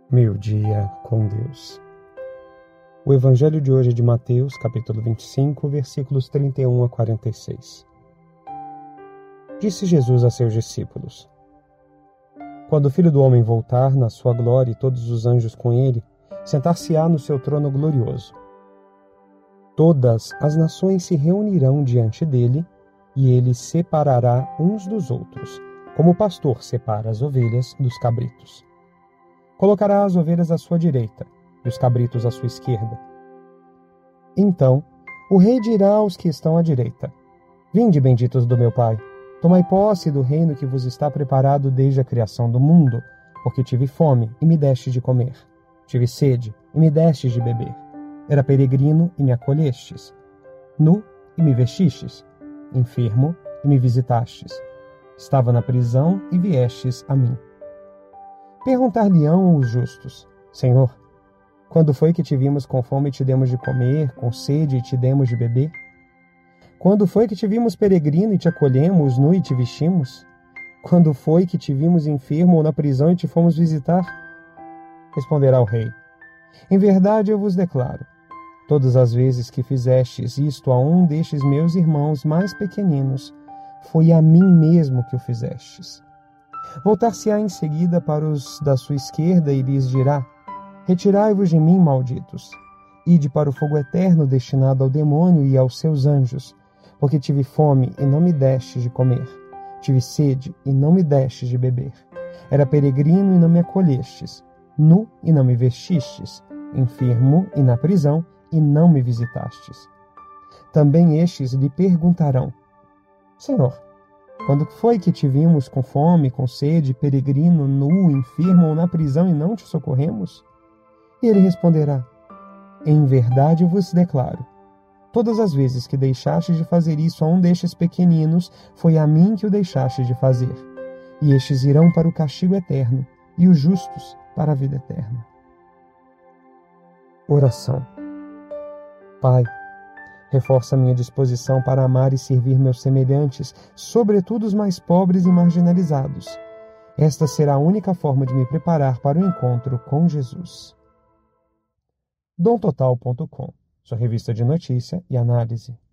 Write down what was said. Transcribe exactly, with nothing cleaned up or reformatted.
Meu dia com Deus. O evangelho de hoje é de Mateus, capítulo vinte e cinco, versículos trinta e um a quarenta e seis. Disse Jesus a seus discípulos: Quando o Filho do Homem voltar na sua glória e todos os anjos com ele, sentar-se-á no seu trono glorioso. Todas as nações se reunirão diante dele, e ele separará uns dos outros, como o pastor separa as ovelhas dos cabritos. Colocará as ovelhas à sua direita e os cabritos à sua esquerda. Então o rei dirá aos que estão à direita: Vinde, benditos do meu Pai, tomai posse do reino que vos está preparado desde a criação do mundo, porque tive fome e me deste de comer, tive sede e me destes de beber, era peregrino e me acolhestes, nu e me vestistes, enfermo e me visitastes, estava na prisão e viestes a mim. Perguntar-lhe-ão os justos: Senhor, quando foi que te vimos com fome e te demos de comer, com sede e te demos de beber? Quando foi que te vimos peregrino e te acolhemos, nu e te vestimos? Quando foi que te vimos enfermo ou na prisão e te fomos visitar? Responderá o rei: Em verdade eu vos declaro, todas as vezes que fizestes isto a um destes meus irmãos mais pequeninos, foi a mim mesmo que o fizestes. Voltar-se-á em seguida para os da sua esquerda e lhes dirá: Retirai-vos de mim, malditos, ide para o fogo eterno destinado ao demônio e aos seus anjos, porque tive fome e não me destes de comer, tive sede e não me destes de beber, era peregrino e não me acolhestes, nu e não me vestistes, enfermo e na prisão e não me visitastes. Também estes lhe perguntarão: Senhor, quando foi que te vimos com fome, com sede, peregrino, nu, enfermo ou na prisão e não te socorremos? E ele responderá: Em verdade eu vos declaro, todas as vezes que deixastes de fazer isso a um destes pequeninos, foi a mim que o deixastes de fazer. E estes irão para o castigo eterno, e os justos para a vida eterna. Oração. Pai, reforça minha disposição para amar e servir meus semelhantes, sobretudo os mais pobres e marginalizados. Esta será a única forma de me preparar para o encontro com Jesus. dom total ponto com, sua revista de notícia e análise.